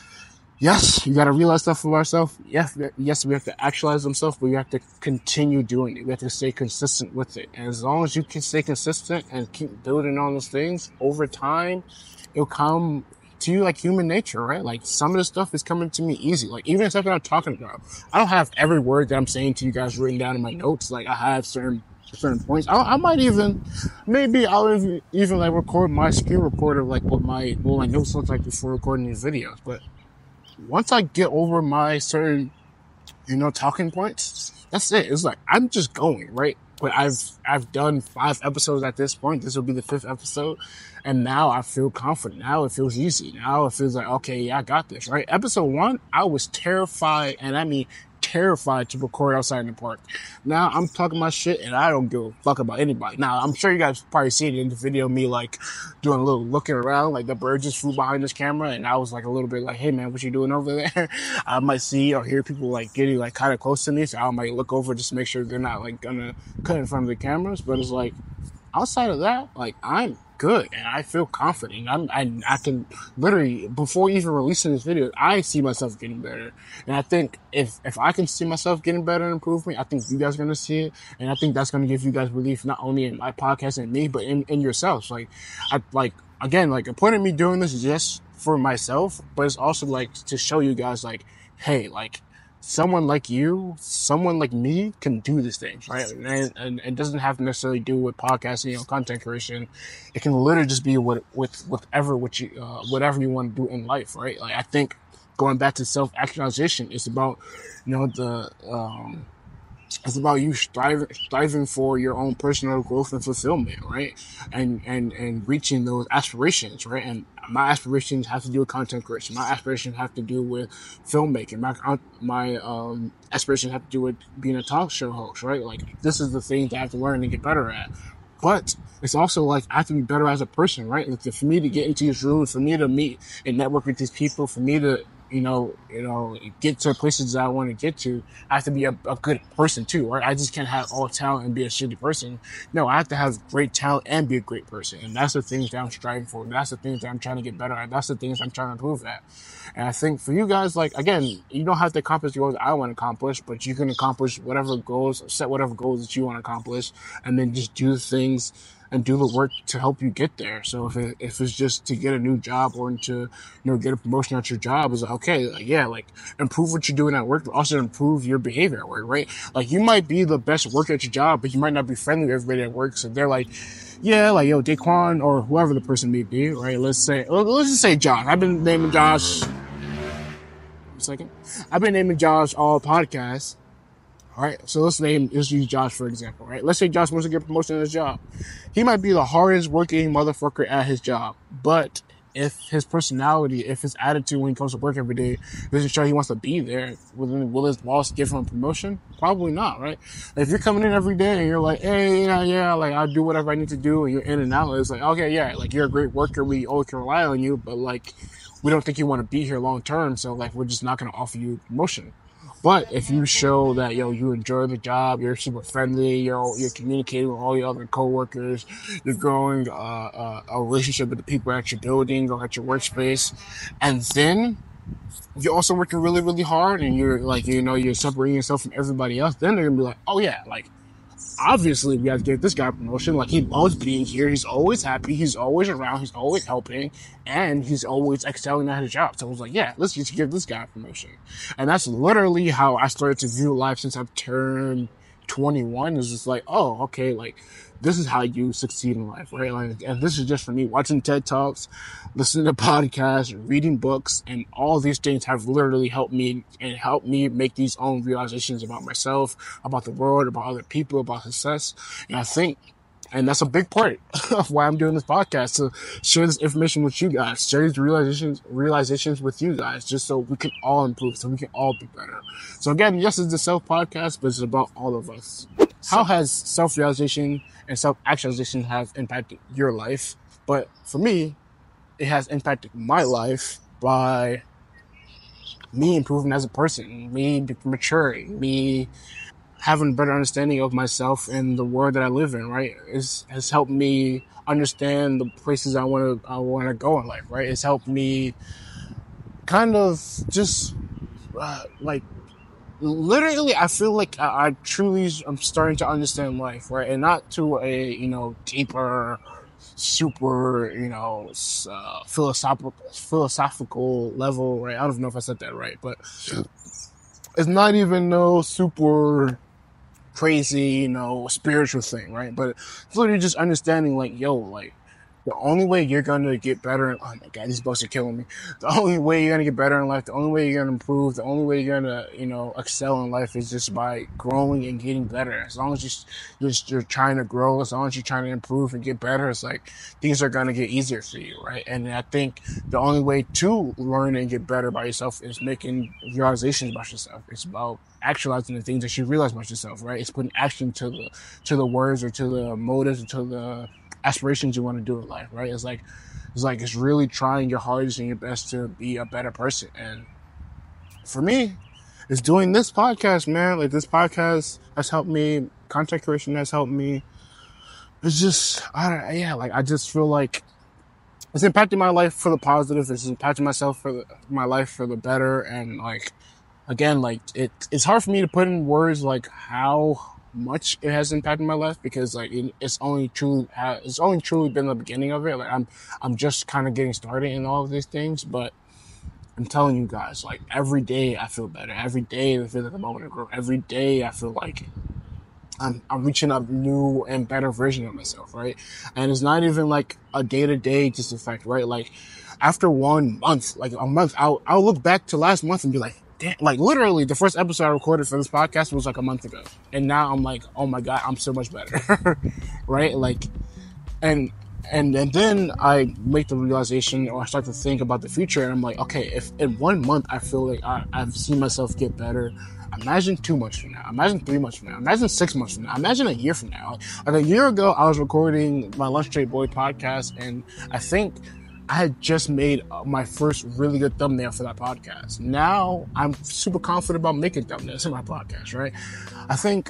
yes, you got to realize stuff for ourselves. Yes, we have to actualize themselves, but we have to continue doing it. We have to stay consistent with it. And as long as you can stay consistent and keep building on those things over time, it'll come to you like human nature, right? Like some of the stuff is coming to me easy. Like even the stuff that I'm talking about, I don't have every word that I'm saying to you guys written down in my notes. Like I have certain points. I might even, maybe I'll even like record my screen recorder, like what my notes look like before recording these videos. But once I get over my certain, talking points, that's it. It's like, I'm just going, right? But I've done 5 episodes at this point. This will be the 5th episode. And now I feel confident. Now it feels easy. Now it feels like, okay, yeah, I got this, right? Episode 1, I was terrified. And I mean, terrified to record outside in the park. Now I'm talking my shit and I don't give a fuck about anybody. Now I'm sure you guys probably seen it in the video, me like doing a little looking around, like the bird just flew behind this camera and I was like a little bit like, hey man, what you doing over there? I might see or hear people like getting like kind of close to me, so I might look over just to make sure they're not like gonna cut in front of the cameras. But it's like, outside of that, like I'm good and I feel confident. I can literally, before even releasing this video, I see myself getting better. And I think if I can see myself getting better and improving, I think you guys are going to see it. And I think that's going to give you guys relief, not only in my podcast and me, but in yourselves. Like, again, like a point of me doing this is just for myself, but it's also like to show you guys like, hey, like, someone like you, someone like me can do these things, right? And it doesn't have to necessarily do with podcasting or content creation. It can literally just be whatever you want to do in life, right? Like, I think going back to self-actualization, it's about, it's about you striving for your own personal growth and fulfillment, right? And reaching those aspirations, right? And my aspirations have to do with content creation. My aspirations have to do with filmmaking. My aspirations have to do with being a talk show host, right? Like, this is the things that I have to learn and get better at. But it's also like I have to be better as a person, right? Like, for me to get into these rooms, for me to meet and network with these people, for me to get to places that I want to get to, I have to be a good person too, right? I just can't have all talent and be a shitty person. No, I have to have great talent and be a great person. And that's the things that I'm striving for. That's the things that I'm trying to get better at. That's the things I'm trying to improve at. And I think for you guys, like, again, you don't have to accomplish the goals I want to accomplish, but you can accomplish whatever goals, set whatever goals that you want to accomplish, and then just do the things and do the work to help you get there. So if it's just to get a new job or to, get a promotion at your job, it's like, okay, like, yeah, like, improve what you're doing at work, but also improve your behavior at work, right? Like, you might be the best worker at your job, but you might not be friendly with everybody at work. So they're like, yeah, like, yo, Daquan, or whoever the person may be, right? Let's just say Josh. I've been naming Josh. I've been naming Josh all podcasts. All right, so let's use Josh for example, right? Let's say Josh wants to get a promotion in his job. He might be the hardest working motherfucker at his job, but if his personality, if his attitude when he comes to work every day doesn't show he wants to be there, will his boss give him a promotion? Probably not, right? If you're coming in every day and you're like, hey, yeah, like, I'll do whatever I need to do, and you're in and out, it's like, okay, yeah, like, you're a great worker, we always can rely on you, but, like, we don't think you want to be here long term, so, like, we're just not going to offer you a promotion. But if you show that, you enjoy the job, you're super friendly, you're communicating with all your other coworkers, you're growing a relationship with the people at your building or at your workspace, and then you're also working really, really hard, and you're like, you're separating yourself from everybody else, then they're gonna be like, oh yeah, like, obviously we have to give this guy a promotion. Like, he loves being here, he's always happy, he's always around, he's always helping, and he's always excelling at his job. So I was like, yeah, let's just give this guy a promotion. And that's literally how I started to view life since I've turned 21. Is just like, oh, okay, like, this is how you succeed in life, right? Like, and this is just for me, watching TED Talks, listening to podcasts, reading books, and all these things have literally helped me make these own realizations about myself, about the world, about other people, about success. And I think, and that's a big part of why I'm doing this podcast, to share this information with you guys, share these realizations with you guys, just so we can all improve, so we can all be better. So again, yes, it's a self-podcast, but it's about all of us. How has self-realization and self-actualization have impacted your life? But for me, it has impacted my life by me improving as a person, me maturing, me having a better understanding of myself and the world that I live in, right? Has helped me understand the places I want to go in life, right? It's helped me kind of just like, literally, I feel like I truly am starting to understand life, right? And not to a, deeper, super, philosophical level, right? I don't know if I said that right, but it's not even no super crazy, spiritual thing, right? But it's literally just understanding, like, like, the only way you're going to get better, oh my God, these books are killing me. The only way you're going to get better in life, the only way you're going to improve, the only way you're going to, excel in life is just by growing and getting better. As long as you're trying to grow, as long as you're trying to improve and get better, it's like, things are going to get easier for you, right? And I think the only way to learn and get better by yourself is making realizations about yourself. It's about actualizing the things that you realize about yourself, right? It's putting action to the words or to the motives or to the aspirations you want to do in life, right? It's really trying your hardest and your best to be a better person. And for me, it's doing this podcast, man. Like, this podcast has helped me. Content creation has helped me. It's just, I just feel like it's impacting my life for the positive. It's impacting my life for the better. And, like, again, like, it's hard for me to put in words, like, how much it has impacted my life, because, like, it's only truly been the beginning of it. Like, I'm just kind of getting started in all of these things, but I'm telling you guys, like, every day I feel better. Every day I feel like the moment of growth. Every day I feel like I'm reaching a new and better version of myself, right? And it's not even like a day-to-day just effect, right? Like, after 1 month, like a month, I'll look back to last month and be like, damn, like literally the first episode I recorded for this podcast was like a month ago. And now I'm like, oh my God, I'm so much better, right? Like, and then I make the realization, or I start to think about the future, and I'm like, okay, if in 1 month I feel like I've seen myself get better, imagine 2 months from now, imagine 3 months from now, imagine 6 months from now, imagine a year from now. Like a year ago, I was recording my Lunch Straight Boy podcast, and I think I had just made my first really good thumbnail for that podcast. Now I'm super confident about making thumbnails in my podcast, right? I think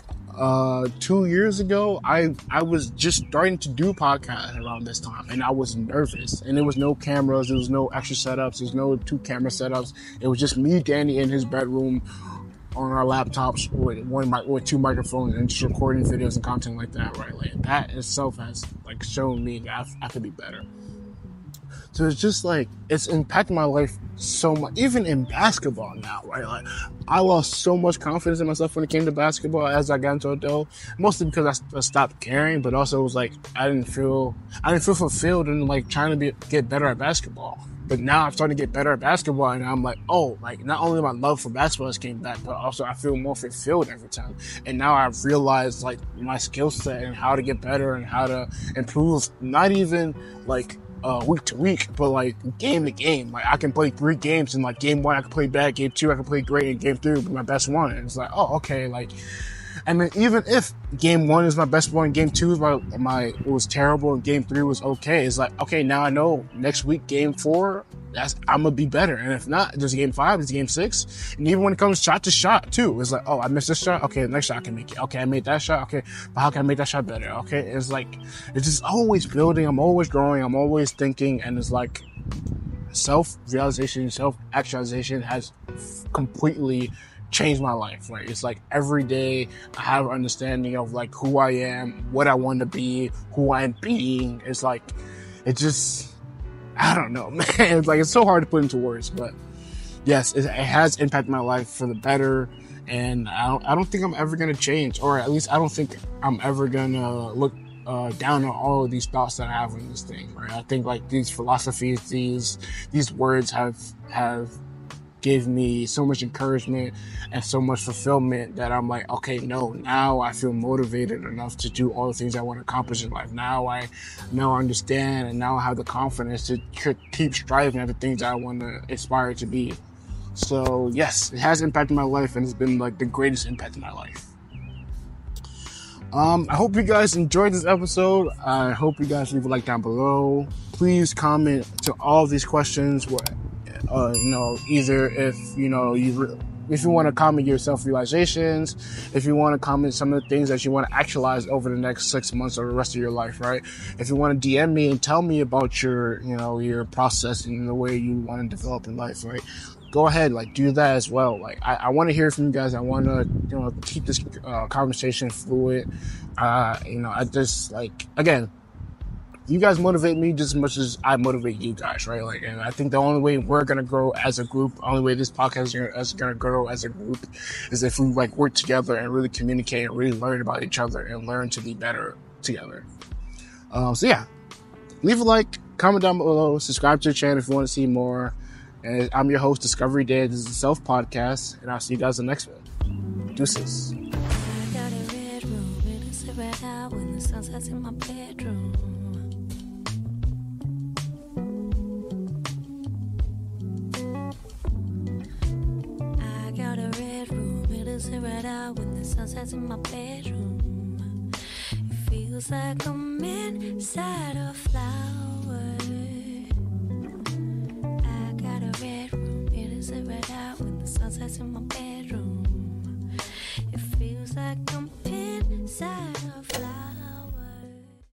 2 years ago, I was just starting to do podcasts around this time, and I was nervous, and there was no cameras, there was no extra setups, there was no 2 camera setups. It was just me, Danny, in his bedroom on our laptops with 2 microphones and just recording videos and content like that, right? Like that itself has like shown me that I could be better. So it's just like, it's impacted my life so much, even in basketball now, right? Like, I lost so much confidence in myself when it came to basketball as I got into adult, mostly because I stopped caring, but also it was like, I didn't feel fulfilled in like trying to get better at basketball. But now I'm starting to get better at basketball, and I'm like, oh, like not only my love for basketball has came back, but also I feel more fulfilled every time. And now I've realized like my skill set and how to get better and how to improve, not even like week to week, but like game to game. Like I can play 3 games, and like game 1 I can play bad, game 2 I can play great, and game 3 will be my best one. And it's like, oh, okay, like, and then even if game 1 is my best one, game 2 is it was terrible, and game 3 was okay, it's like, okay, now I know next week, game 4, I'm gonna be better. And if not, there's game 5, there's game 6. And even when it comes shot to shot too, it's like, oh, I missed this shot, okay, the next shot I can make it. Okay, I made that shot, okay, but how can I make that shot better? Okay, it's like, it's just always building, I'm always growing, I'm always thinking, and it's like self-realization, self-actualization has completely changed my life, right? It's like every day I have an understanding of like who I am, what I want to be, who I'm being. It's like, it just, I don't know, man. It's like, it's so hard to put into words, but yes, it has impacted my life for the better. And I don't think I'm ever going to change, or at least I don't think I'm ever going to look down on all of these thoughts that I have on this thing, right? I think like these philosophies, these words have gave me so much encouragement and so much fulfillment that I'm like, okay, no, now I feel motivated enough to do all the things I want to accomplish in life. Now I understand, and now I have the confidence to keep striving at the things I want to aspire to be. So yes, it has impacted my life, and it's been like the greatest impact in my life. I hope you guys enjoyed this episode. I hope you guys leave a like down below. Please comment to all of these questions. Either if you want to comment your self-realizations, if you want to comment some of the things that you want to actualize over the next 6 months or the rest of your life, right? If you want to DM me and tell me about your process and the way you want to develop in life, right? Go ahead, like, do that as well. Like, I want to hear from you guys. I want to, keep this conversation fluid. I just, like, again, you guys motivate me just as much as I motivate you guys, right? Like, and I think the only way we're gonna grow as a group, the only way this podcast is gonna grow as a group, is if we like work together and really communicate and really learn about each other and learn to be better together. So yeah, leave a like, comment down below, subscribe to the channel if you want to see more. And I'm your host, Discovery Day. This is a self podcast, and I'll see you guys in the next one. Deuces. I got a red room, it'll sit right out when the sun sets in my bedroom. Sit right out when the sun sets in my bedroom. It feels like I'm inside a flower. I got a red room, it'll sit right out when the sun sets in my bedroom. It feels like I'm inside a flower.